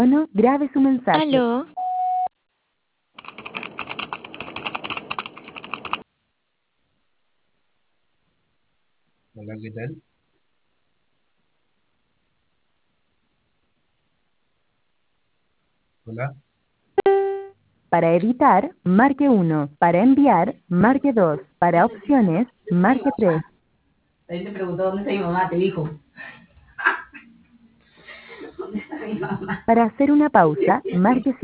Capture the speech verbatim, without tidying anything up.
tono, grabe su mensaje. Aló. Hola, ¿qué tal? Hola. Para editar, marque uno. Para enviar, marque dos. Para opciones, marque tres. Ahí te preguntó dónde está mi mamá, te dijo. ¿Dónde está mi mamá? Para hacer una pausa, marque